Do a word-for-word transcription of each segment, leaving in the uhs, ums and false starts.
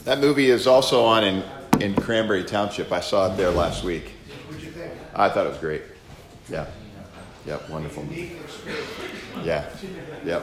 That movie is also on in, in Cranberry Township. I saw it there last week. What'd you think? I thought it was great. Yeah. Yep, wonderful. Yeah. Yep.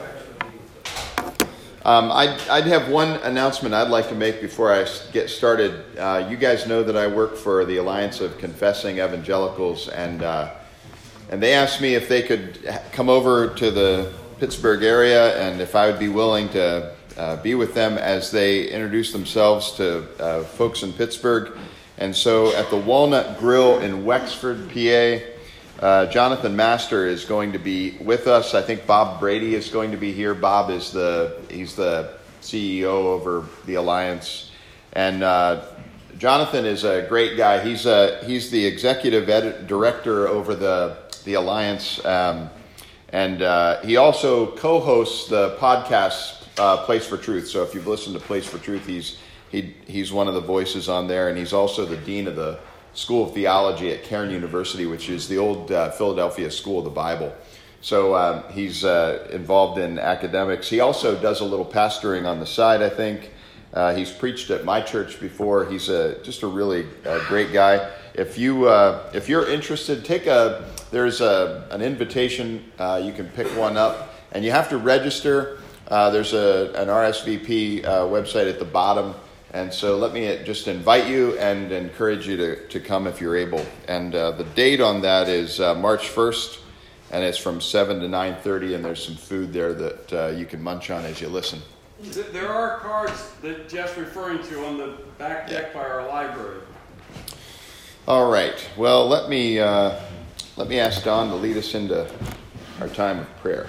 Um, I'd, I'd have one announcement I'd like to make before I get started. Uh, you guys know that I work for the Alliance of Confessing Evangelicals, and uh, and they asked me if they could come over to the Pittsburgh area and if I would be willing to uh, be with them as they introduce themselves to uh, folks in Pittsburgh. And so at the Walnut Grill in Wexford, P A, uh, Jonathan Master is going to be with us. I think Bob Brady is going to be here. Bob is the he's the C E O over the Alliance, and uh, Jonathan is a great guy. He's a he's the executive edit, director over the the Alliance, um, and uh, he also co-hosts the podcast uh, Place for Truth. So if you've listened to Place for Truth, he's he he's one of the voices on there, and he's also the dean of the School of Theology at Cairn University, which is the old uh, Philadelphia School of the Bible. So um, he's uh, involved in academics. He also does a little pastoring on the side, I think. Uh, he's preached at my church before. He's a, just a really uh, great guy. If you uh, if you're interested, take a there's a an invitation. Uh, you can pick one up, and you have to register. Uh, there's a an R S V P uh, website at the bottom. And so let me just invite you and encourage you to, to come if you're able. And uh, the date on that is uh, March first, and it's from seven to nine thirty, and there's some food there that uh, you can munch on as you listen. There are cards that Jeff's referring to on the back deck yeah. by our library. All right. Well, let me uh, let me ask Don to lead us into our time of prayer.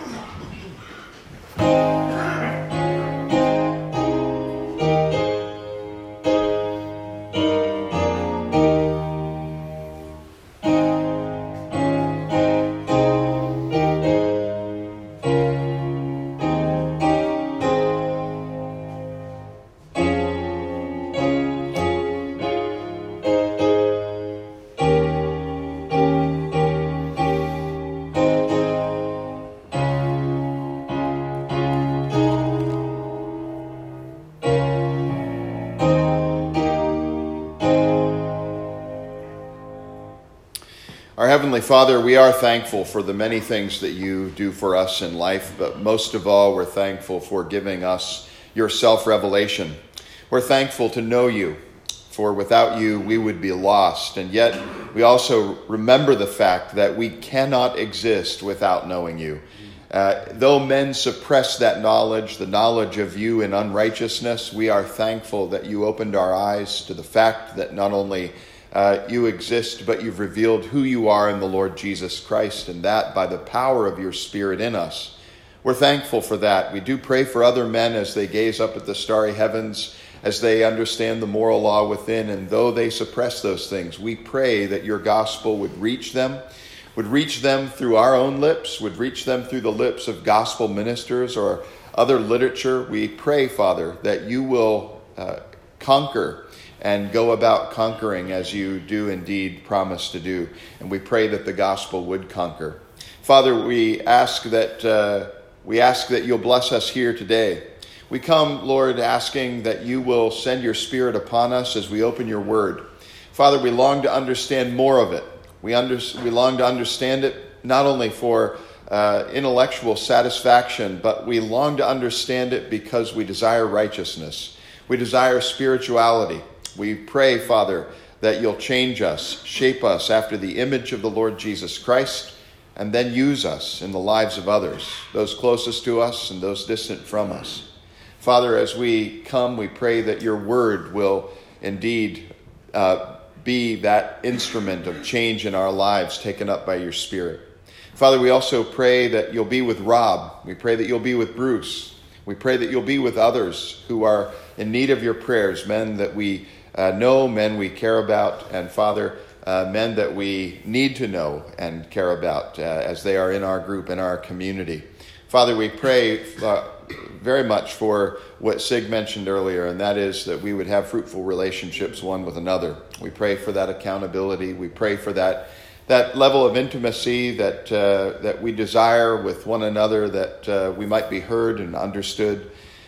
Our Heavenly Father, we are thankful for the many things that you do for us in life, but most of all, we're thankful for giving us your self-revelation. We're thankful to know you, for without you, we would be lost. And yet, we also remember the fact that we cannot exist without knowing you. Uh, though men suppress that knowledge, the knowledge of you in unrighteousness, we are thankful that you opened our eyes to the fact that not only Uh, you exist, but you've revealed who you are in the Lord Jesus Christ, and that by the power of your Spirit in us. We're thankful for that. We do pray for other men as they gaze up at the starry heavens, as they understand the moral law within, and though they suppress those things, we pray that your gospel would reach them, would reach them through our own lips, would reach them through the lips of gospel ministers or other literature. We pray, Father, that you will uh, conquer and go about conquering as you do indeed promise to do. And we pray that the gospel would conquer. Father, we ask that uh, we ask that you'll bless us here today. We come, Lord, asking that you will send your Spirit upon us as we open your word. Father, we long to understand more of it. We, under, we long to understand it not only for uh, intellectual satisfaction, but we long to understand it because we desire righteousness. We desire spirituality. We pray, Father, that you'll change us, shape us after the image of the Lord Jesus Christ, and then use us in the lives of others, those closest to us and those distant from us. Father, as we come, we pray that your word will indeed uh, be that instrument of change in our lives taken up by your Spirit. Father, we also pray that you'll be with Rob. We pray that you'll be with Bruce. We pray that you'll be with others who are in need of your prayers, men that we Uh, know, men we care about, and Father, uh, men that we need to know and care about uh, as they are in our group, in our community. Father, we pray uh, very much for what Sig mentioned earlier, and that is that we would have fruitful relationships one with another. We pray for that accountability. We pray for that that level of intimacy that uh, that we desire with one another, that uh, we might be heard and understood.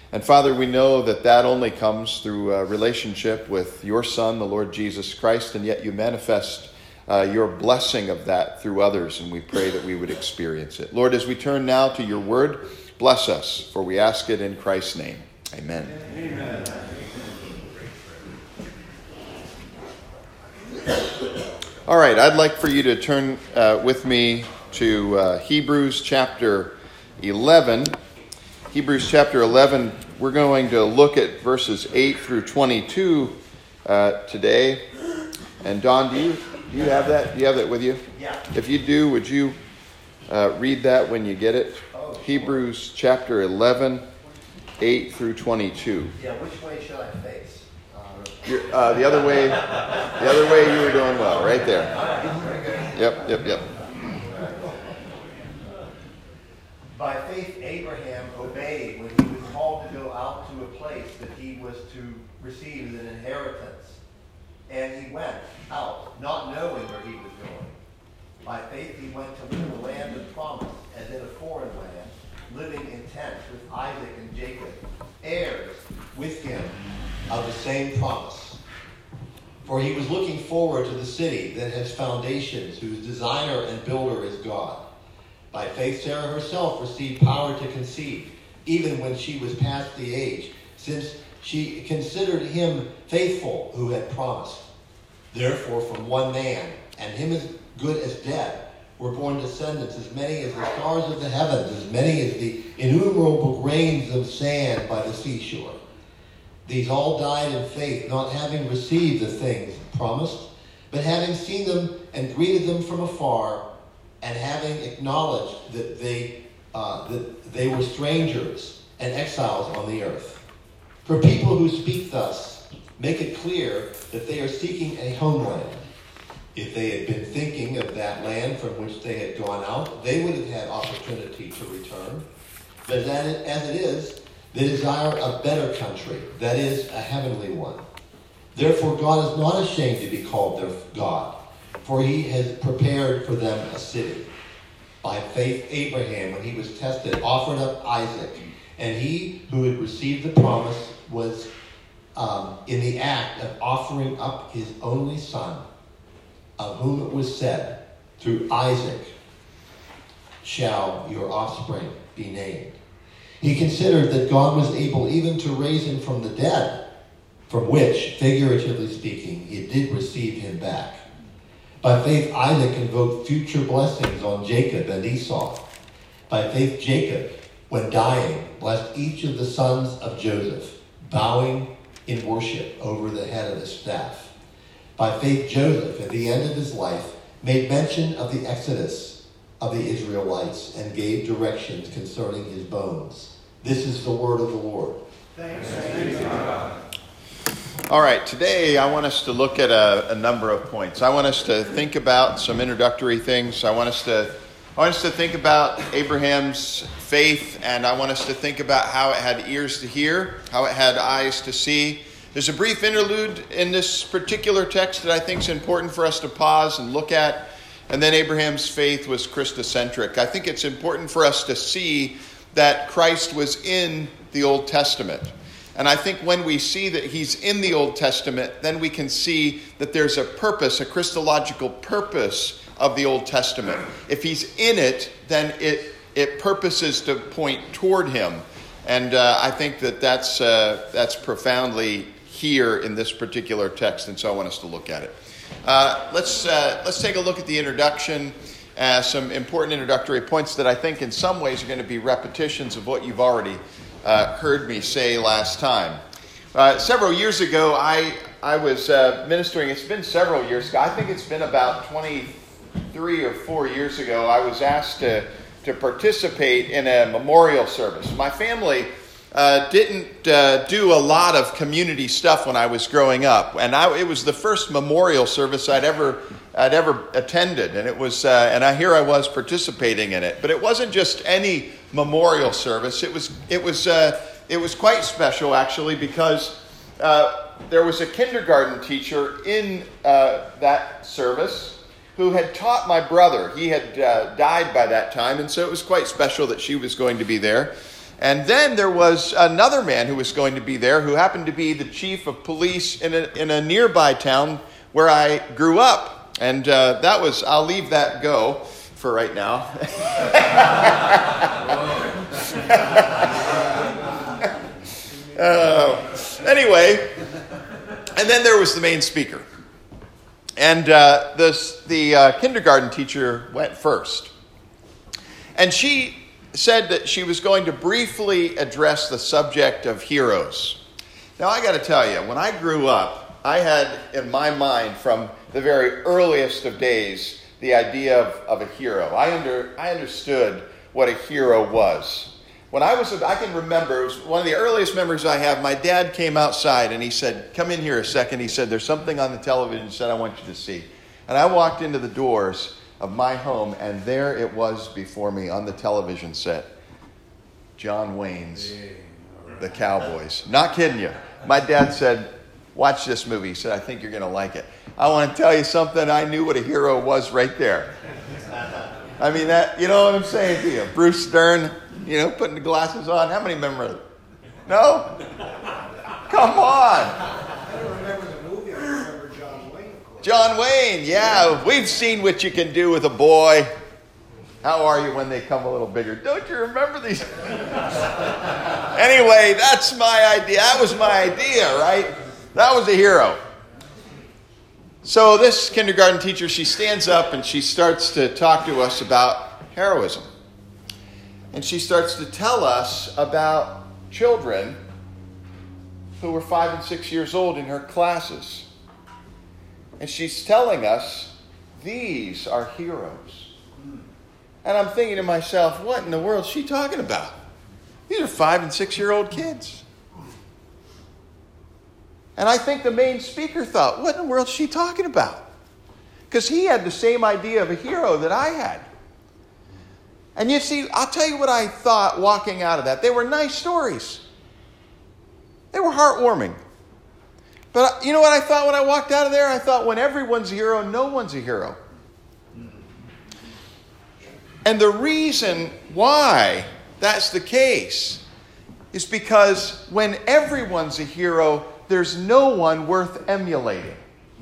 And Father, we know that that only comes through a relationship with your Son, the Lord Jesus Christ, and yet you manifest uh, your blessing of that through others, and we pray that we would experience it. Lord, as we turn now to your word, bless us, for we ask it in Christ's name. Amen. Amen. All right, I'd like for you to turn uh, with me to uh, Hebrews chapter eleven. Hebrews chapter eleven, we're going to look at verses eight through twenty-two uh, today. And Don, do you, do you have that? Do you have that with you? Yeah. If you do, would you uh, read that when you get it? Oh, sure. Hebrews chapter eleven, eight through twenty-two. Yeah, which way should I face? Uh, You're, uh, the other way, the other way you were doing well, right there. all right, very good. Yep, yep, yep. By faith, Abraham obeyed when he was called to go out to a place that he was to receive as an inheritance. And he went out, not knowing where he was going. By faith, he went to live in the land of promise, as in a foreign land, living in tents with Isaac and Jacob, heirs with him of the same promise. For he was looking forward to the city that has foundations, whose designer and builder is God. By faith, Sarah herself received power to conceive, even when she was past the age, since she considered him faithful who had promised. Therefore, from one man, and him as good as dead, were born descendants, as many as the stars of the heavens, as many as the innumerable grains of sand by the seashore. These all died in faith, not having received the things promised, but having seen them and greeted them from afar, and having acknowledged that they uh, that they were strangers and exiles on the earth. For people who speak thus make it clear that they are seeking a homeland. If they had been thinking of that land from which they had gone out, they would have had opportunity to return. But as it is, they desire a better country, that is, a heavenly one. Therefore, God is not ashamed to be called their God, for he has prepared for them a city. By faith, Abraham, when he was tested, offered up Isaac, and he who had received the promise was um, in the act of offering up his only son, of whom it was said, through Isaac shall your offspring be named. He considered that God was able even to raise him from the dead, from which, figuratively speaking, he did receive him back. By faith, Isaac invoked future blessings on Jacob and Esau. By faith, Jacob, when dying, blessed each of the sons of Joseph, bowing in worship over the head of his staff. By faith, Joseph, at the end of his life, made mention of the exodus of the Israelites and gave directions concerning his bones. This is the word of the Lord. Thanks be to God. All right, today I want us to look at a, a number of points. I want us to think about some introductory things. I want us to I want us to think about Abraham's faith, and I want us to think about how it had ears to hear, how it had eyes to see. There's a brief interlude in this particular text that I think is important for us to pause and look at. And then Abraham's faith was Christocentric. I think it's important for us to see that Christ was in the Old Testament. And I think when we see that he's in the Old Testament, then we can see that there's a purpose, a Christological purpose of the Old Testament. If he's in it, then it it purposes to point toward him. And uh, I think that that's, uh, that's profoundly here in this particular text, and so I want us to look at it. Uh, let's, uh, let's take a look at the introduction, uh, some important introductory points that I think in some ways are going to be repetitions of what you've already Uh, heard me say last time. Uh, several years ago, I I was uh, ministering. It's been several years ago. I think it's been about twenty-three or four years ago. I was asked to to participate in a memorial service. My family uh, didn't uh, do a lot of community stuff when I was growing up, and I, it was the first memorial service I'd ever I'd ever attended, and it was uh, and I here I was participating in it. But it wasn't just any memorial service. It was it was uh, it was quite special, actually, because uh, there was a kindergarten teacher in uh, that service who had taught my brother. He had uh, died by that time, and so it was quite special that she was going to be there. And then there was another man who was going to be there who happened to be the chief of police in a, in a nearby town where I grew up. And uh, that was, I'll leave that go for right now. uh, anyway, and then there was the main speaker. And uh, this, the uh, kindergarten teacher went first. And she said that she was going to briefly address the subject of heroes. Now, I got to tell you, when I grew up, I had in my mind from the very earliest of days the idea of, of a hero. I under I understood what a hero was. When I was, I can remember, it was one of the earliest memories I have, my dad came outside and he said, come in here a second. He said, there's something on the television he said I want you to see. And I walked into the doors of my home, and there it was before me on the television set. John Wayne's The Cowboys. Not kidding you. My dad said, watch this movie. He said, I think you're going to like it. I want to tell you something. I knew what a hero was right there. I mean, that, you know what I'm saying to you? Bruce Stern, you know, putting the glasses on. How many remember? No? Come on. I don't remember the movie. I remember John Wayne, of course. John Wayne, yeah. We've seen what you can do with a boy. How are you when they come a little bigger? Don't you remember these? Anyway, that's my idea. That was my idea, right? That was a hero. So this kindergarten teacher, she stands up and she starts to talk to us about heroism. And she starts to tell us about children who were five and six years old in her classes. And she's telling us, these are heroes. And I'm thinking to myself, what in the world is she talking about? These are five and six year old kids. And I think the main speaker thought, what in the world is she talking about? Because he had the same idea of a hero that I had. And you see, I'll tell you what I thought walking out of that. They were nice stories. They were heartwarming. But you know what I thought when I walked out of there? I thought when everyone's a hero, no one's a hero. And the reason why that's the case is because when everyone's a hero, there's no one worth emulating.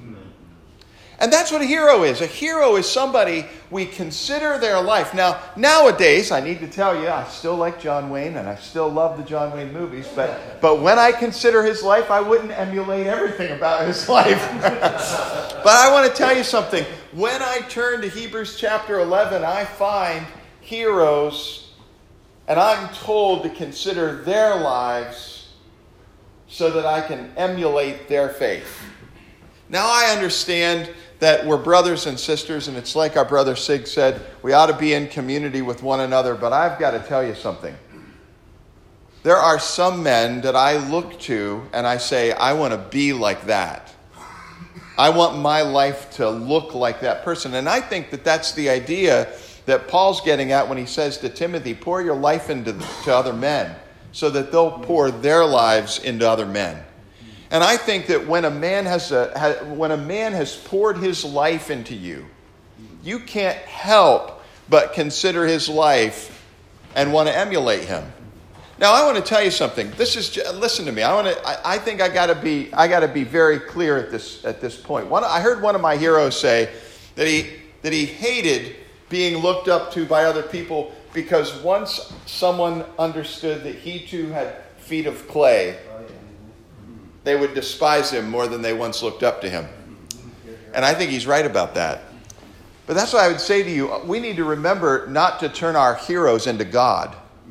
And that's what a hero is. A hero is somebody we consider their life. Now, nowadays, I need to tell you, I still like John Wayne, and I still love the John Wayne movies. But, but when I consider his life, I wouldn't emulate everything about his life. But I want to tell you something. When I turn to Hebrews chapter eleven, I find heroes, and I'm told to consider their lives so that I can emulate their faith. Now, I understand that we're brothers and sisters, and it's like our brother Sig said, we ought to be in community with one another, but I've got to tell you something. There are some men that I look to and I say, I want to be like that. I want my life to look like that person. And I think that that's the idea that Paul's getting at when he says to Timothy, pour your life into to other men so that they'll pour their lives into other men. And I think that when a man has a, has, when a man has poured his life into you, you can't help but consider his life and want to emulate him. Now, I want to tell you something. This is listen to me. I want to. I, I think I got to be. I got to be very clear at this at this point. One, I heard one of my heroes say that he that he hated being looked up to by other people because once someone understood that he too had feet of clay, they would despise him more than they once looked up to him. And I think he's right about that. But that's what I would say to you. We need to remember not to turn our heroes into God.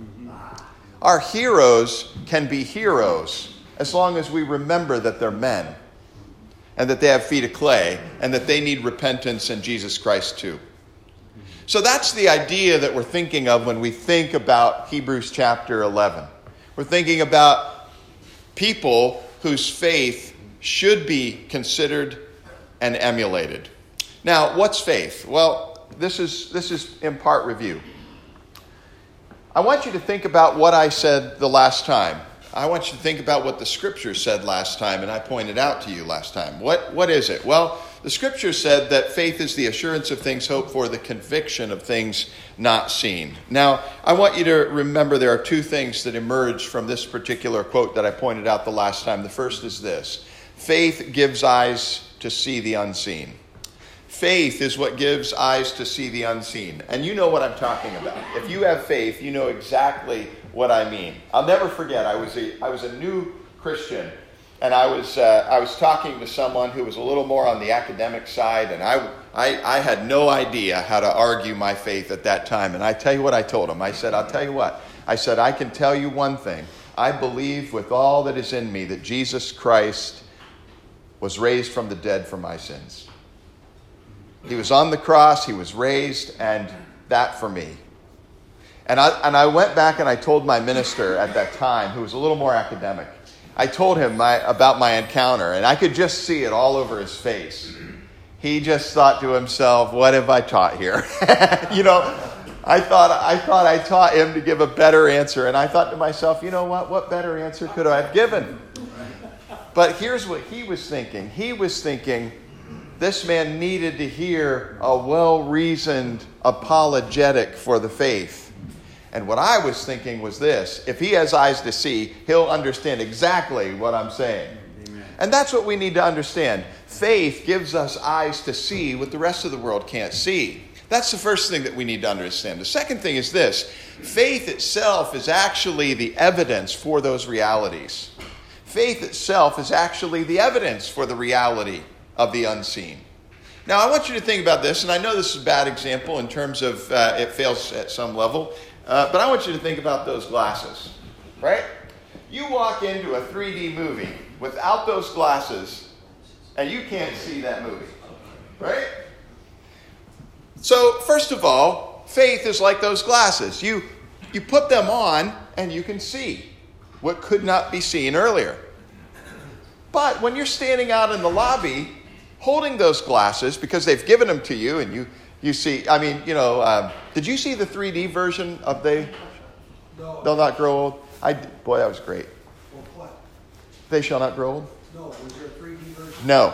Our heroes can be heroes as long as we remember that they're men and that they have feet of clay and that they need repentance in Jesus Christ too. So that's the idea that we're thinking of when we think about Hebrews chapter eleven. We're thinking about people whose faith should be considered and emulated. Now, what's faith? Well, this is this is in part review. I want you to think about what I said the last time. I want you to think about what the Scripture said last time, and I pointed out to you last time. What What is it? Well, the Scripture said that faith is the assurance of things hoped for, the conviction of things not seen. Now, I want you to remember there are two things that emerge from this particular quote that I pointed out the last time. The first is this: faith gives eyes to see the unseen. Faith is what gives eyes to see the unseen. And you know what I'm talking about. If you have faith, you know exactly what I mean. I'll never forget, I was a, I was a new Christian, and I was uh, I was talking to someone who was a little more on the academic side, and I, I, I had no idea how to argue my faith at that time. And I tell you what I told him. I said, I'll tell you what. I said, I can tell you one thing. I believe with all that is in me that Jesus Christ was raised from the dead for my sins. He was on the cross, he was raised, and that for me. And I and I went back and I told my minister at that time, who was a little more academic, I told him my, about my encounter, and I could just see it all over his face. He just thought to himself, what have I taught here? you know, I thought I thought I taught him to give a better answer, and I thought to myself, you know what, what better answer could I have given? But here's what he was thinking. He was thinking, this man needed to hear a well-reasoned apologetic for the faith. And what I was thinking was this: if he has eyes to see, he'll understand exactly what I'm saying. Amen. And that's what we need to understand. Faith gives us eyes to see what the rest of the world can't see. That's the first thing that we need to understand. The second thing is this: faith itself is actually the evidence for those realities. Faith itself is actually the evidence for the reality of the unseen. Now, I want you to think about this, and I know this is a bad example in terms of uh, it fails at some level, uh, but I want you to think about those glasses, right? You walk into a three D movie without those glasses, and you can't see that movie, right? So, first of all, faith is like those glasses. You, you put them on, and you can see what could not be seen earlier. But when you're standing out in the lobby holding those glasses, because they've given them to you, and you, you see, I mean, you know, um, did you see the three D version of They No. They'll Not Grow Old? I, boy, that was great. Well, what? They Shall Not Grow Old? No, was there a three D version? No.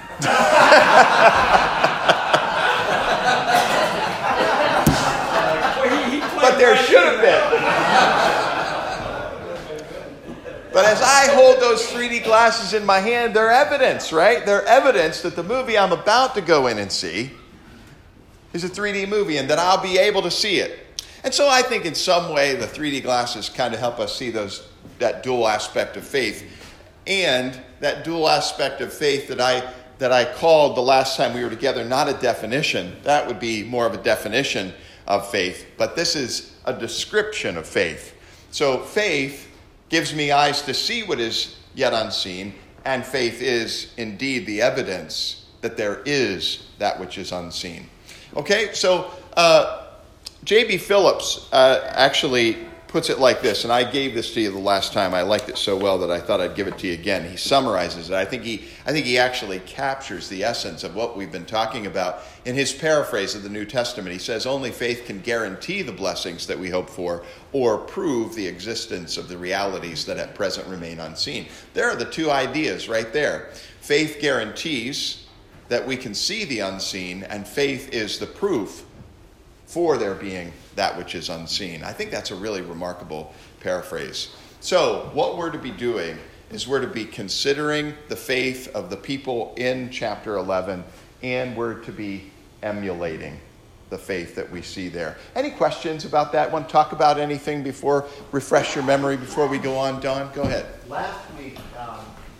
Well, he, he played But there right should have into been. that. But as I hold those three D glasses in my hand, they're evidence, right? They're evidence that the movie I'm about to go in and see is a three D movie, and that I'll be able to see it. And so I think in some way the three D glasses kind of help us see those that dual aspect of faith. And that dual aspect of faith that I that I called the last time we were together not a definition. That would be more of a definition of faith. But this is a description of faith. So faith gives me eyes to see what is yet unseen, and faith is indeed the evidence that there is that which is unseen. Okay, so uh, J B Phillips uh, actually puts it like this, and I gave this to you the last time. I liked it so well that I thought I'd give it to you again. He summarizes it. I think he, I think he actually captures the essence of what we've been talking about in his paraphrase of the New Testament. He says, only faith can guarantee the blessings that we hope for or prove the existence of the realities that at present remain unseen. There are the two ideas right there. Faith guarantees that we can see the unseen, and faith is the proof for there being that which is unseen. I think that's a really remarkable paraphrase. So what we're to be doing is we're to be considering the faith of the people in chapter eleven, and we're to be emulating the faith that we see there. Any questions about that? Want to talk about anything before, refresh your memory before we go on? Don, go ahead. Last week, um,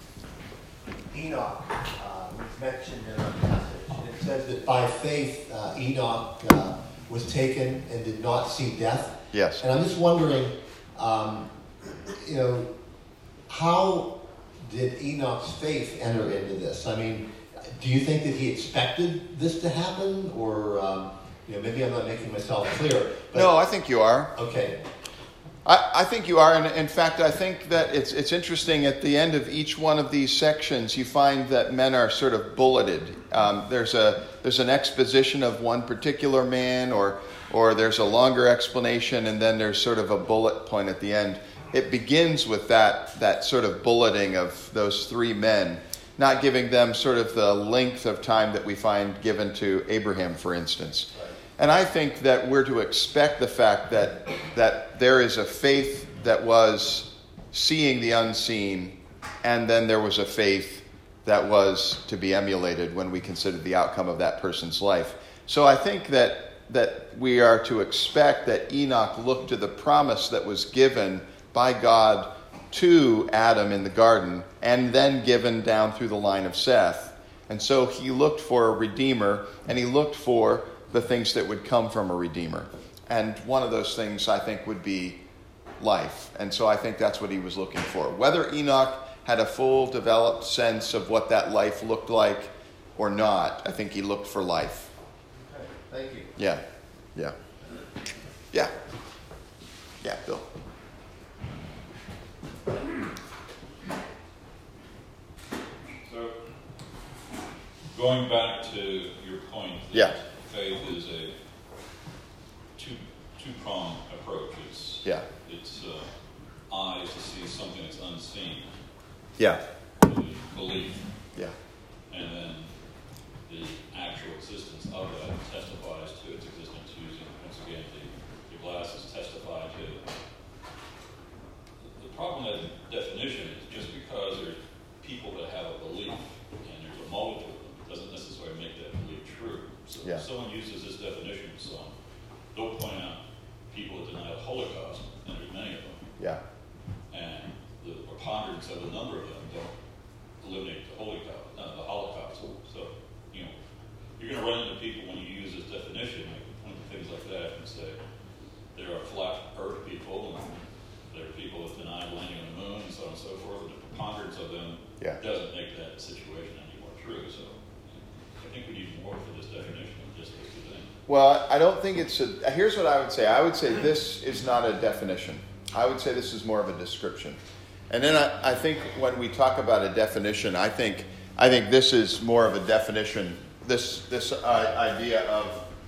Enoch uh, was mentioned in our passage, and it says that by faith uh, Enoch uh, was taken and did not see death. Yes. And I'm just wondering, um, you know, how did Enoch's faith enter into this? I mean, do you think that he expected this to happen, or um, you know, maybe I'm not making myself clear? But, No, I think you are. Okay. I, I think you are, and in fact, I think that it's it's interesting. At the end of each one of these sections, you find that men are sort of bulleted. Um, there's a there's an exposition of one particular man, or or there's a longer explanation, and then there's sort of a bullet point at the end. it begins with that, that sort of bulleting of those three men, not giving them sort of the length of time that we find given to Abraham, for instance. And I think that we're to expect the fact that that there is a faith that was seeing the unseen, and then there was a faith that was to be emulated when we consider the outcome of that person's life. So I think that that we are to expect that Enoch looked to the promise that was given by God to Adam in the garden, and then given down through the line of Seth. And so he looked for a redeemer, and he looked for the things that would come from a redeemer. And one of those things, I think, would be life. And so I think that's what he was looking for. Whether Enoch had a full developed sense of what that life looked like or not, I think he looked for life. Okay, thank you. Yeah, yeah, yeah, yeah, Bill. So, going back to your point that Yeah. faith is a two two-pronged approach. It's Yeah. it's uh, eyes to see something that's unseen, Yeah, belief, yeah, and then the actual existence of that testifies to its existence using, once again, the, the glasses testify to it. The problem with that definition is just because there's people that have a belief and there's a multitude of them, doesn't necessarily make that belief true. So Yeah. if someone uses this definition of some, they'll point out people that deny the Holocaust, and there's many of them, yeah, and the preponderance of the number of them don't eliminate the Holocaust. Uh, the Holocaust. So, you know, you're going to run into people when you use this definition, like point to things like that, and say there are flat Earth people, and there are people that deny landing on the moon, and so on and so forth. And the preponderance of them Yeah. doesn't make that situation any more true. So, I think we need more for this definition than just those two things. Well, I don't think it's a... Here's what I would say. I would say this is not a definition. I would say this is more of a description. And then I, I think when we talk about a definition, I think I think this is more of a definition. This this uh, idea of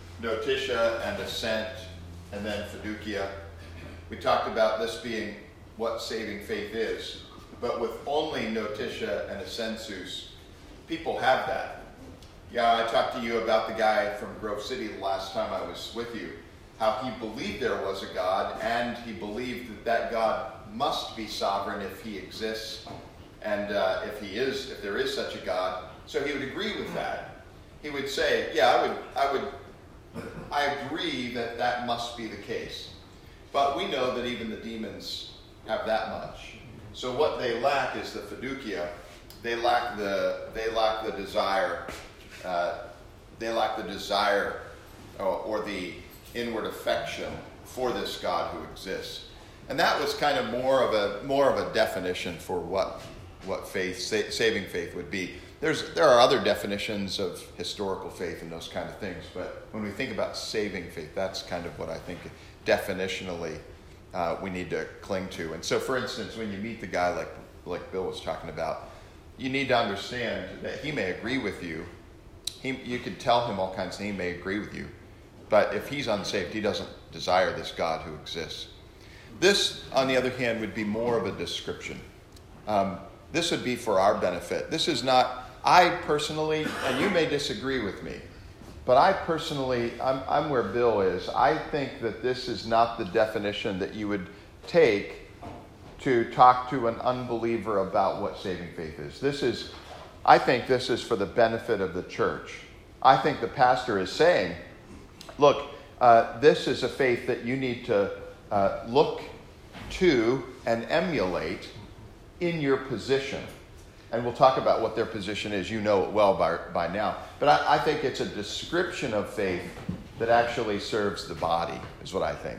notitia and assent, and then fiducia. We talked about this being what saving faith is, but with only notitia and assensus, people have that. Yeah, I talked to you about the guy from Grove City the last time I was with you, how he believed there was a God, and he believed that that God must be sovereign if he exists, and uh, if he is, if there is such a God. So he would agree with that. He would say, yeah, I would, I would, I agree that that must be the case. But we know that even the demons have that much. So what they lack is the fiducia. They lack the, they lack the desire. Uh, they lack the desire or, or the inward affection for this God who exists. And that was kind of more of a more of a definition for what what faith, sa- saving faith would be. There's there are other definitions of historical faith and those kind of things, but when we think about saving faith, that's kind of what I think definitionally uh, we need to cling to. And so, for instance, when you meet the guy like like Bill was talking about, you need to understand that he may agree with you. He, you could tell him all kinds of things. He may agree with you, but if he's unsaved, he doesn't desire this God who exists. This, on the other hand, would be more of a description. Um, this would be for our benefit. This is not, I personally, and you may disagree with me, but I personally, I'm, I'm where Bill is. I think that this is not the definition that you would take to talk to an unbeliever about what saving faith is. This is, I think this is for the benefit of the church. I think the pastor is saying, look, uh, this is a faith that you need to uh, look to and emulate in your position. And we'll talk about what their position is. You know it well by, by now. But I, I think it's a description of faith that actually serves the body, is what I think.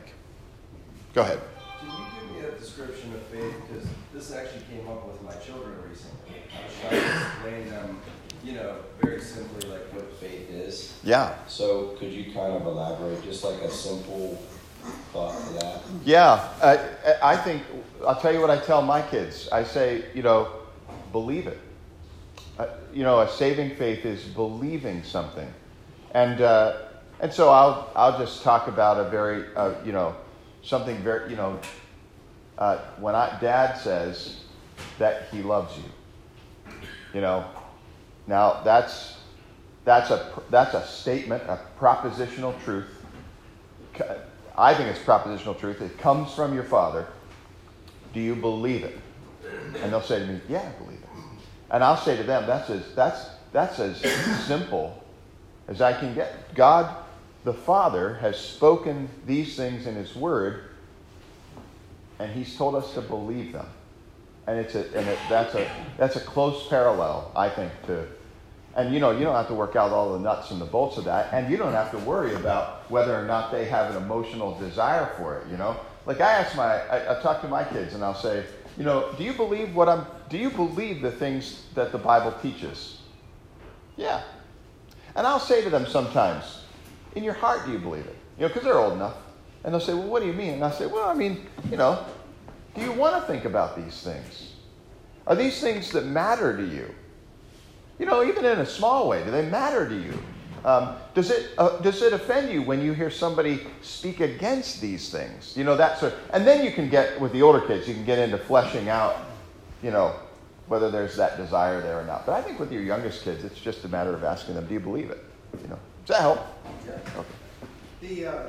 Go ahead. Can you give me a description of faith? Because this actually came up with my children recently. I was trying to explain them, you know, very simply like what faith is. Yeah. So could you kind of elaborate, just like a simple thought to that? Yeah. Uh, I think, I'll tell you what I tell my kids. I say, you know, believe it. Uh, you know, a saving faith is believing something. And uh, and so I'll I'll just talk about a very, uh, you know, something very, you know, uh, when I, Dad says that he loves you, you know, now that's that's a that's a statement, a propositional truth. I think it's propositional truth. It comes from your father. Do you believe it? And they'll say to me, yeah, I believe it. And I'll say to them, that's as that's that's as simple as I can get. God, the Father, has spoken these things in His Word, and He's told us to believe them. And it's a and it, that's a that's a close parallel, I think, to. And you know, you don't have to work out all the nuts and the bolts of that, and you don't have to worry about whether or not they have an emotional desire for it. You know, like I ask my, I, I talk to my kids, and I'll say, you know, do you believe what I'm? Do you believe the things that the Bible teaches? Yeah. And I'll say to them sometimes, in your heart, do you believe it? You know, because they're old enough, and they'll say, well, what do you mean? And I'll say, well, I mean, you know, do you want to think about these things? Are these things that matter to you? You know, even in a small way, do they matter to you? Um, does it uh, does it offend you when you hear somebody speak against these things? You know, that sort of, and then you can get, with the older kids, you can get into fleshing out, you know, whether there's that desire there or not. But I think with your youngest kids, it's just a matter of asking them, do you believe it? You know, does that help? Yeah. Okay. The, uh,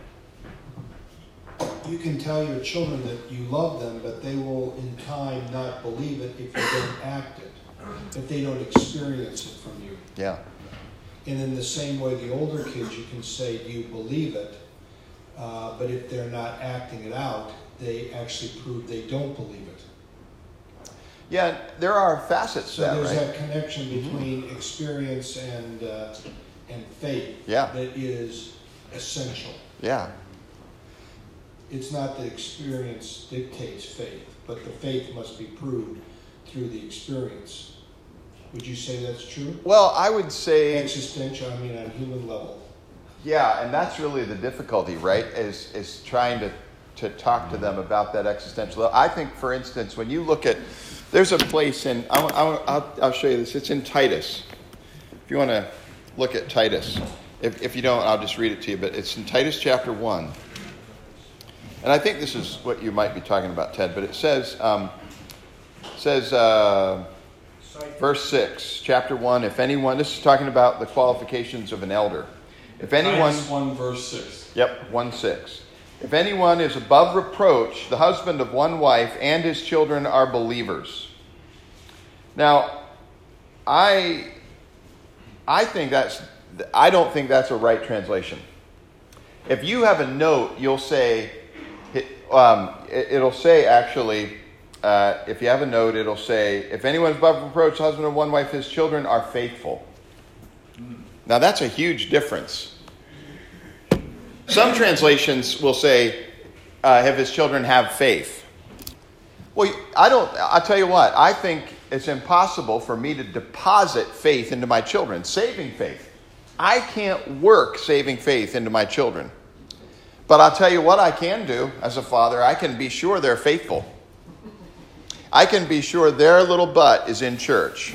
you can tell your children that you love them, but they will in time not believe it if you don't act it, if they don't experience it from you. Yeah. And in the same way, the older kids, you can say, do you believe it? Uh, but if they're not acting it out, they actually prove they don't believe it. Yeah, there are facets to So that, there's right? that connection between mm-hmm. experience and uh, and faith Yeah. that is essential. Yeah. It's not that experience dictates faith, but the faith must be proved through the experience. Would you say that's true? Well, I would say... Existential, I mean on human level. Yeah, and that's really the difficulty, right? Is is trying to, to talk to them about that existential level. I think, for instance, when you look at... There's a place in... I, I, I'll, I'll show you this. It's in Titus. If you want to look at Titus. If, if you don't, I'll just read it to you. But it's in Titus chapter one. And I think this is what you might be talking about, Ted. But it says... Um, it says... Uh, Verse six, chapter one, if anyone, this is talking about the qualifications of an elder. If anyone... Titus one, verse six. Yep, one six. If anyone is above reproach, the husband of one wife and his children are believers. Now, I, I think that's, I don't think that's a right translation. If you have a note, you'll say, um, it, it'll say actually... Uh, if you have a note, it'll say, if anyone is above reproach, husband of one wife, his children are faithful. Now, that's a huge difference. Some translations will say, uh, have his children have faith. Well, I don't, I'll tell you what, I think it's impossible for me to deposit faith into my children, saving faith. I can't work saving faith into my children. But I'll tell you what I can do as a father, I can be sure they're faithful. I can be sure their little butt is in church.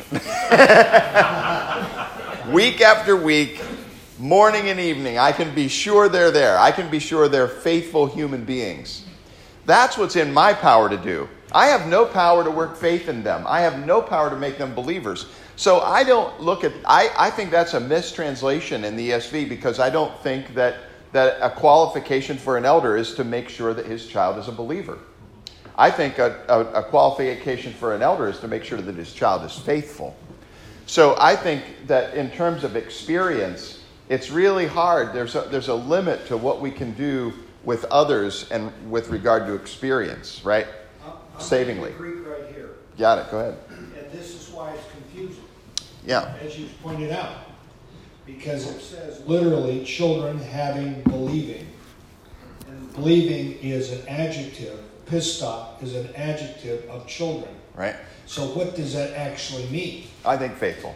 Week after week, morning and evening, I can be sure they're there. I can be sure they're faithful human beings. That's what's in my power to do. I have no power to work faith in them. I have no power to make them believers. So I don't look at, I, I think that's a mistranslation in the E S V because I don't think that, that a qualification for an elder is to make sure that his child is a believer. I think a, a, a qualification for an elder is to make sure that his child is faithful. So I think that in terms of experience, it's really hard. There's a, there's a limit to what we can do with others and with regard to experience, right? I'm, I'm Savingly. Greek right here. Got it. Go ahead. And this is why it's confusing. Yeah. As you pointed out. Because it says literally children having believing. And believing is an adjective. Pistos is an adjective of children. Right. So what does that actually mean? I think faithful.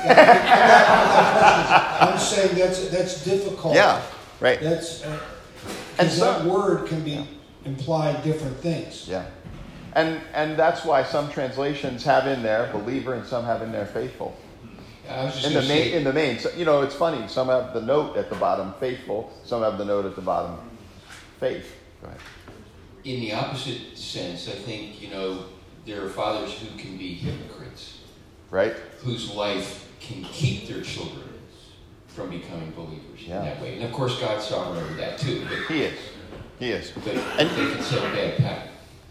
I'm saying that's that's difficult. Yeah. Right. That's uh, And and so- that word can be imply different things. Yeah. And and that's why some translations have in there believer and some have in there faithful. I was just In the gonna main, say- in the main, so, you know, it's funny. Some have the note at the bottom, faithful. Some have the note at the bottom, faith. Go ahead. in the opposite sense, I think, you know, there are fathers who can be hypocrites. Right? Whose life can keep their children from becoming believers Yeah. in that way. And of course, God's sovereign over that too. But, He is. He is. but And- they can set a bad pattern.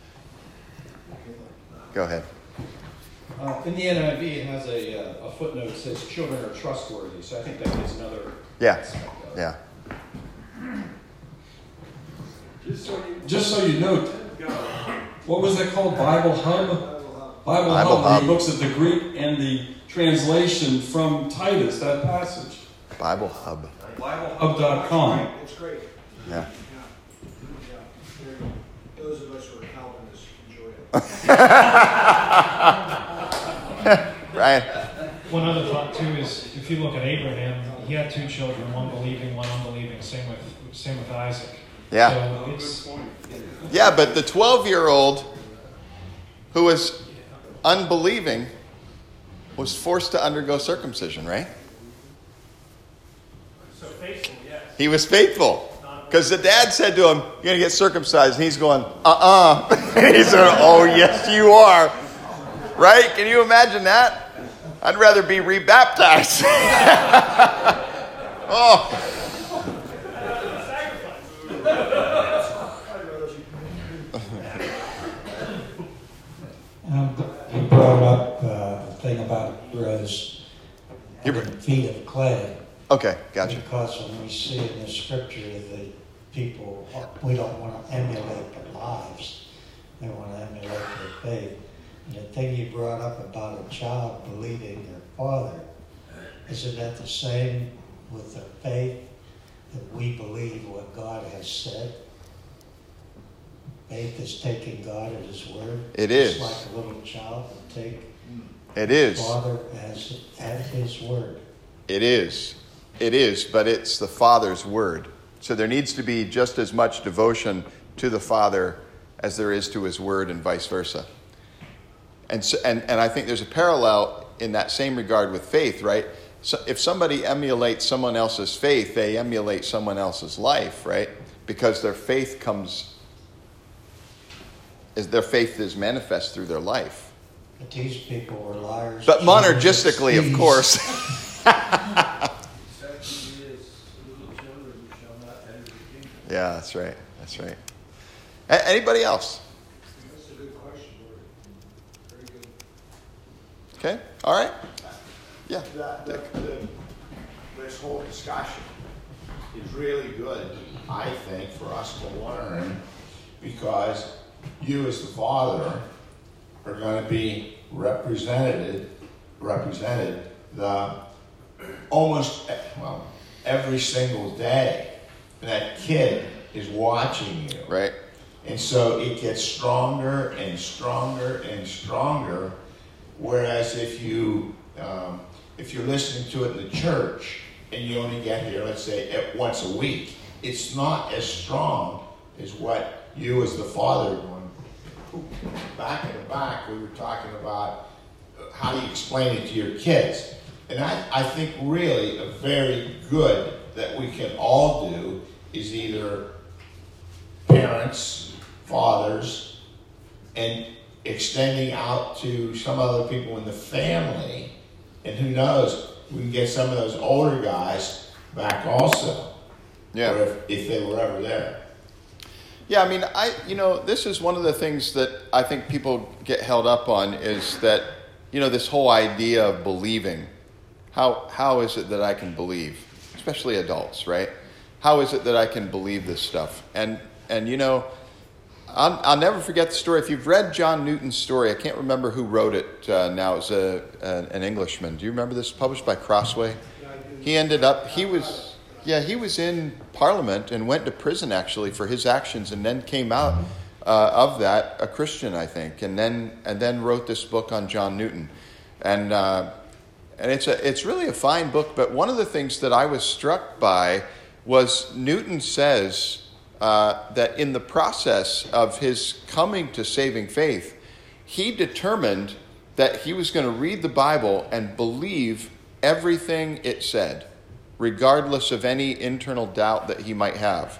Go ahead. Uh, in the N I V, it has a, uh, a footnote that says children are trustworthy. So I think that gives another Yeah. aspect of it. Yeah. Just so you, Just so you know, go. what was that called? Bible Hub? Bible, Bible Hub, Hub. He looks at the Greek and the translation from Titus, that passage. Bible Hub. Bible Hub dot com. It's great. Yeah. Yeah. There you go. Those of us who are Calvinists enjoy it. Ryan. One other thought too is if you look at Abraham, he had two children, one believing, one unbelieving. Same with same with Isaac. Yeah. So it's, Yeah, but the twelve-year-old who was unbelieving was forced to undergo circumcision, right? so faithful, yes. He was faithful. Because the dad said to him, you're going to get circumcised. And he's going, uh-uh. And he's going, oh, yes, you are. Right? Can you imagine that? I'd rather be rebaptized. Oh. Um, you brought up uh, the thing about Rose You having feet of clay. Okay, gotcha. Because when we see in the scripture that people, we don't want to emulate their lives. They want to emulate their faith. And the thing you brought up about a child believing their father, isn't that the same with their faith? That we believe what God has said? Faith is taking God at His word. It is. Just like a little child would take It is. Father as at His word. It is. It is, but it's the Father's word. So there needs to be just as much devotion to the Father as there is to His word and vice versa. And so, and, and I think there's a parallel in that same regard with faith, right? So if somebody emulates someone else's faith, they emulate someone else's life, right? Because their faith comes, is their faith is manifest through their life. But these people were liars. But cheaters, monergistically, of thieves. course. Yeah, that's right. That's right. A- anybody else? That's a good question, Lord. Very good. Okay. All right. Yeah. The, the, the, this whole discussion is really good, I think, for us to learn, because you as the father are going to be represented, represented the almost, well, every single day. That kid is watching you. Right. And so it gets stronger and stronger and stronger. Whereas if you um, if you're listening to it in the church and you only get here, let's say, at once a week, it's not as strong as what you as the father doing. Back in the back, we were talking about how do you explain it to your kids. And I, I think really a very good that we can all do is either parents, fathers, and extending out to some other people in the family. And who knows, we can get some of those older guys back also. Yeah. Or if, if they were ever there. Yeah, I mean, I you know, this is one of the things that I think people get held up on is that, you know, this whole idea of believing. How how is it that I can believe? Especially adults, right? How is it that I can believe this stuff? And, and you know, I'll, I'll never forget the story. If you've read John Newton's story, I can't remember who wrote it uh, now. It's a, a, an Englishman. Do you remember this? Published by Crossway. He ended up, he was, yeah, he was in Parliament and went to prison, actually, for his actions, and then came out uh, of that a Christian, I think, and then and then wrote this book on John Newton. And uh, and it's a it's really a fine book, but one of the things that I was struck by was Newton says uh, that in the process of his coming to saving faith, he determined that he was going to read the Bible and believe everything it said, regardless of any internal doubt that he might have.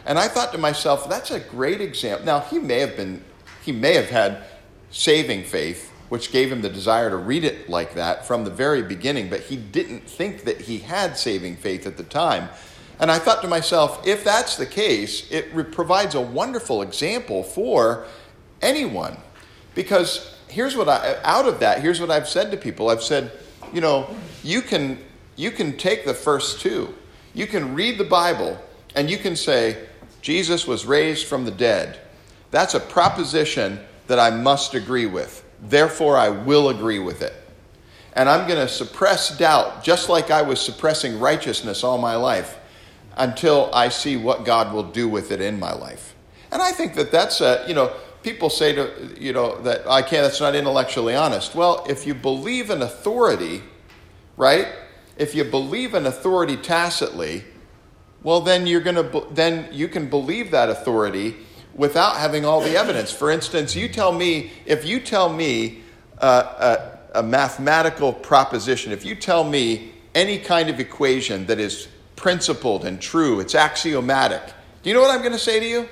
And I thought to myself, that's a great example. Now, he may have been, he may have had saving faith, which gave him the desire to read it like that from the very beginning, but he didn't think that he had saving faith at the time. And I thought to myself, if that's the case, it re- provides a wonderful example for anyone. Because here's what I, out of that, here's what I've said to people. I've said, you know, you can, you can take the first two. You can read the Bible and you can say, Jesus was raised from the dead. That's a proposition that I must agree with. Therefore, I will agree with it. And I'm going to suppress doubt, just like I was suppressing righteousness all my life, until I see what God will do with it in my life. And I think that that's a, you know, people say to, you know, that I can't, that's not intellectually honest. Well, if you believe in authority, right? If you believe in authority tacitly, well, then you're going to, then you can believe that authority without having all the evidence. For instance, you tell me, if you tell me uh, a, a mathematical proposition, if you tell me any kind of equation that is principled and true, it's axiomatic, do you know what I'm going to say to you?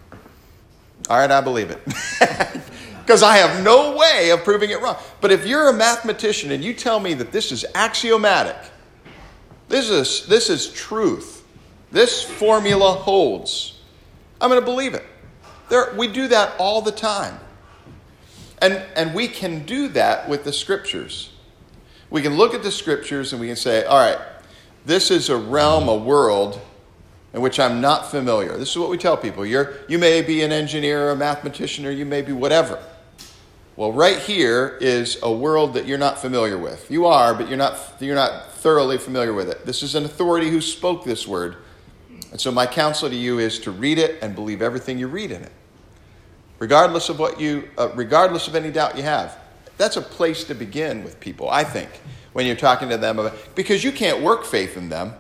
All right, I believe it. Because I have no way of proving it wrong. But if you're a mathematician and you tell me that this is axiomatic, this is, this is truth, this formula holds, I'm going to believe it. There, we do that all the time. And, and we can do that with the Scriptures. We can look at the Scriptures and we can say, all right, this is a realm, a world in which I'm not familiar. This is what we tell people. You're, you may be an engineer, a mathematician, or you may be whatever. Well, right here is a world that you're not familiar with. You are, but you're not, you're not thoroughly familiar with it. This is an authority who spoke this word. And so my counsel to you is to read it and believe everything you read in it. Regardless of what you, uh, regardless of any doubt you have. That's a place to begin with people, I think, when you're talking to them about, because you can't work faith in them,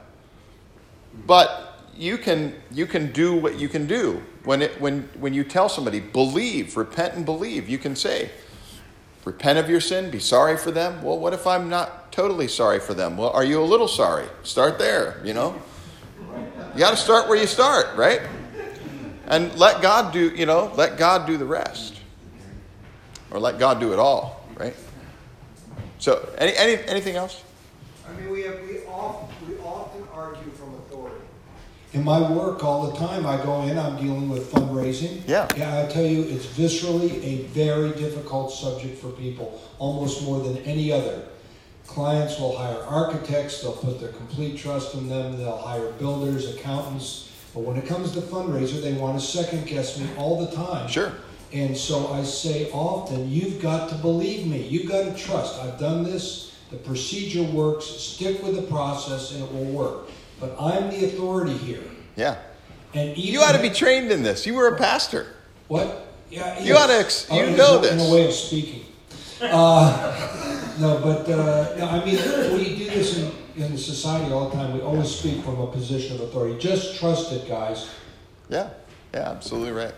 but you can you can do what you can do. When it when when you tell somebody, believe, repent and believe, you can say, repent of your sin, be sorry for them. Well, what if I'm not totally sorry for them? Well, are you a little sorry? Start there, you know? You got to start where you start, right? And let God do, you know, let God do the rest. Or let God do it all, right? So, any, any anything else? I mean, we have we often we often argue from authority. In my work all the time, I go in, I'm dealing with fundraising. Yeah. Yeah, I tell you, it's viscerally a very difficult subject for people, almost more than any other. Clients will hire architects, they'll put their complete trust in them, they'll hire builders, accountants. But when it comes to fundraiser, they want to second guess me all the time. Sure. And so I say often, you've got to believe me. You've got to trust. I've done this. The procedure works. Stick with the process and it will work. But I'm the authority here. Yeah. And even you ought to be trained in this. You were a pastor. What? Yeah. You yes. ought to. Ex- you oh, know in this. In a way of speaking. Uh, no, but uh, no, I mean, we do this in, in the society all the time. We always speak from a position of authority. Just trust it, guys. Yeah. Yeah. Absolutely right.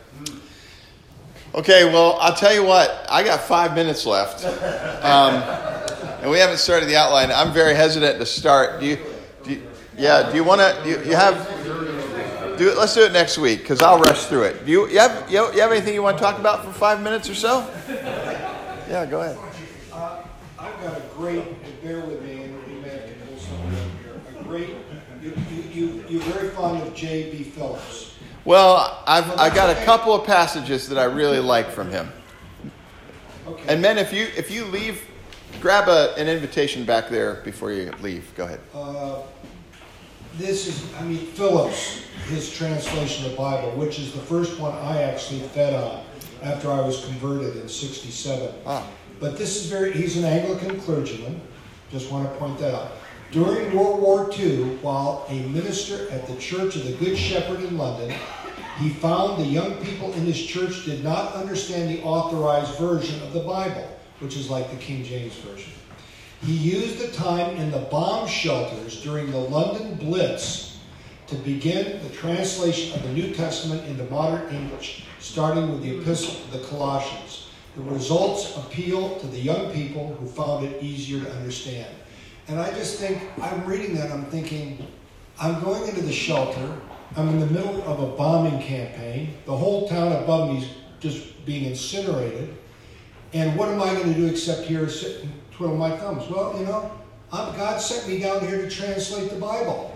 Okay. Well, I'll tell you what. I got five minutes left, um, and we haven't started the outline. I'm very hesitant to start. Do you? Do you yeah. Do you want to? You, you have. Do it. Let's do it next week because I'll rush through it. Do you, you have you, you have anything you want to talk about for five minutes or so? Yeah, go ahead. Uh, I've got a great, and bear with me, and we may have to pull something up here. A great, you, you, you, you're very fond of J B. Phillips. Well, I've I got a couple of passages that I really like from him. Okay. And men, if you if you leave, grab a, an invitation back there before you leave. Go ahead. Uh, this is, I mean, Phillips, his translation of the Bible, which is the first one I actually fed on after I was converted in sixty-seven. Ah. But this is very, he's an Anglican clergyman. Just want to point that out. During World War Two, while a minister at the Church of the Good Shepherd in London, he found the young people in his church did not understand the authorized version of the Bible, which is like the King James Version. He used the time in the bomb shelters during the London Blitz to begin the translation of the New Testament into modern English, starting with the Epistle to the Colossians. The results appeal to the young people who found it easier to understand. And I just think, I'm reading that, I'm thinking, I'm going into the shelter, I'm in the middle of a bombing campaign. The whole town above me is just being incinerated. And what am I going to do except here sit and twiddle my thumbs? Well, you know, I'm, God sent me down here to translate the Bible.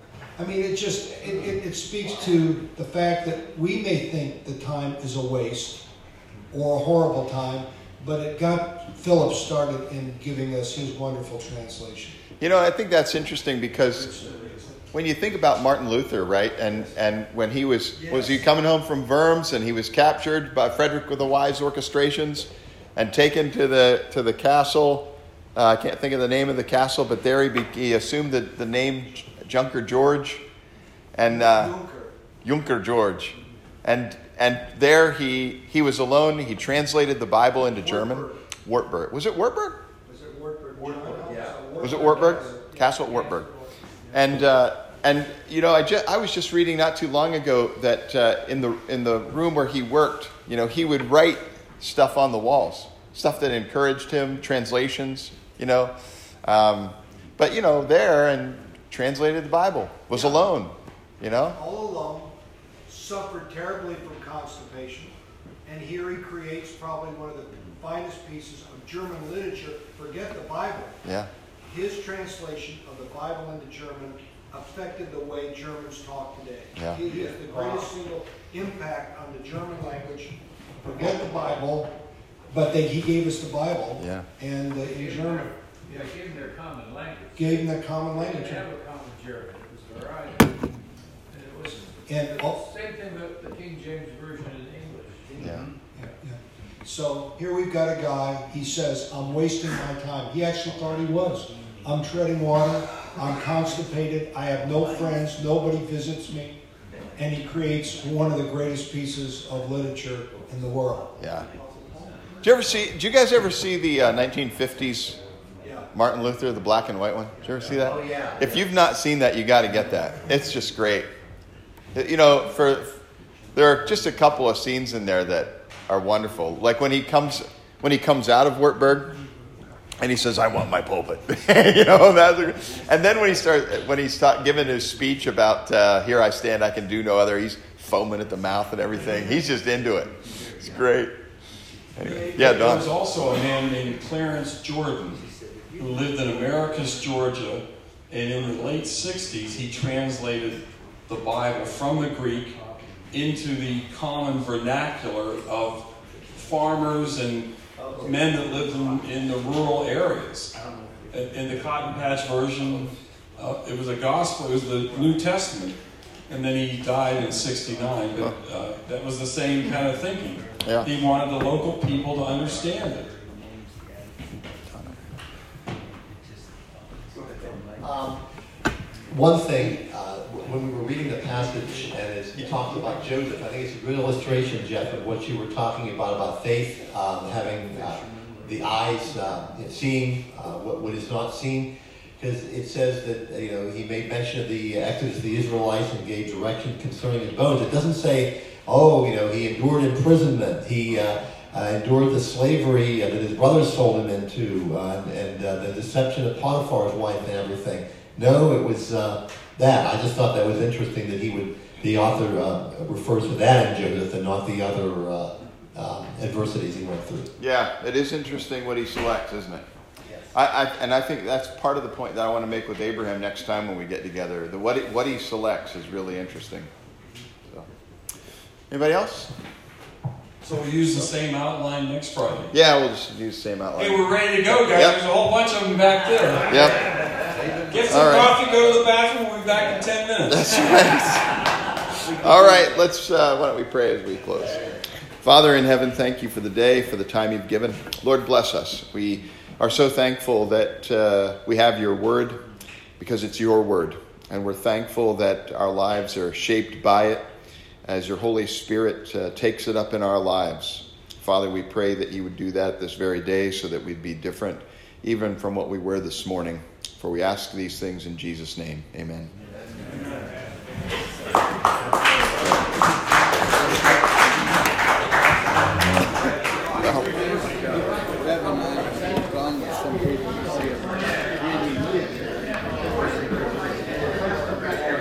I mean, it just, it, it, it speaks to the fact that we may think the time is a waste or a horrible time, but it got Philip started in giving us his wonderful translation. You know, I think that's interesting because when you think about Martin Luther, right, and, and when he was, yes. was he coming home from Worms and he was captured by Frederick the Wise orchestrations and taken to the to the castle. Uh, I can't think of the name of the castle, but there he, be, he assumed the, the name Junker George and uh, Junker. Junker George. And and there he he was alone. He translated the Bible into German. Wartburg. Was it Wartburg? Was it Wartburg? Wartburg. Yeah. Was it Wartburg? Castle at Wartburg. And uh, and you know, I just, I was just reading not too long ago that uh, in the in the room where he worked, you know, he would write stuff on the walls, stuff that encouraged him, translations, you know. Um, but you know, there and translated the Bible, was yeah. alone, you know. All alone, suffered terribly from constipation, and here he creates probably one of the finest pieces of German literature. Forget the Bible. Yeah. His translation of the Bible into German affected the way Germans talk today. Yeah. He is the greatest single impact on the German language. Forget the Bible, but they, he gave us the Bible. Yeah. And uh, in German. Yeah, gave them their common language. Gave them their common language. They didn't have a common German. It was variety. And it was and, the oh, same thing with the King James Version in English. Yeah. Yeah, yeah. So here we've got a guy, he says, I'm wasting my time. He actually thought he was. I'm treading water. I'm constipated. I have no friends. Nobody visits me. And he creates one of the greatest pieces of literature in the world. Yeah. Did you ever see, did you guys ever see the uh, nineteen fifties Martin Luther, the black and white one? Did you ever see that? Oh, yeah. If you've not seen that, you got to get that. It's just great. You know, for there are just a couple of scenes in there that are wonderful. Like when he comes when he comes out of Wartburg and he says, "I want my pulpit," you know. That's a, and then when he starts when he's ta- giving his speech about uh, "Here I stand, I can do no other," he's foaming at the mouth and everything. He's just into it. It's great. Anyway, yeah, Don. There was also a man named Clarence Jordan who lived in Americus, Georgia, and in the late sixties he translated the Bible from the Greek into the common vernacular of farmers and men that lived in, in the rural areas. In the Cotton Patch version, uh, it was a gospel, it was the New Testament, and then he died in sixty-nine, but uh, that was the same kind of thinking. Yeah. He wanted the local people to understand it. Um, one thing, uh, when we were reading the passage, and it's, you talked about Joseph, I think it's a good illustration, Jeff, of what you were talking about, about faith, um, having uh, the eyes, uh, seeing uh, what, what is not seen. Because it says that, you know, he made mention of the exodus of the Israelites and gave direction concerning his bones. It doesn't say, oh, you know, he endured imprisonment. He uh, uh, endured the slavery uh, that his brothers sold him into, uh, and uh, the deception of Potiphar's wife and everything. No, it was uh, that. I just thought that was interesting that he would, the author uh, refers to that in Joseph and not the other uh, uh, adversities he went through. Yeah, it is interesting what he selects, isn't it? I, I, and I think that's part of the point that I want to make with Abraham next time when we get together. The, what, he, what he selects is really interesting. So. Anybody else? So we'll use the same outline next Friday. Yeah, we'll just use the same outline. Hey, we're ready to go, guys. Yep. There's a whole bunch of them back there. Yep. Get some All right. coffee, go to the bathroom. We'll be back in ten minutes. That's right. All right, let's. Uh, why don't we pray as we close? Father in heaven, thank you for the day, for the time you've given. Lord, bless us. We are so thankful that uh, we have your word because it's your word. And we're thankful that our lives are shaped by it as your Holy Spirit uh, takes it up in our lives. Father, we pray that you would do that this very day so that we'd be different even from what we were this morning. For we ask these things in Jesus' name. Amen. Amen.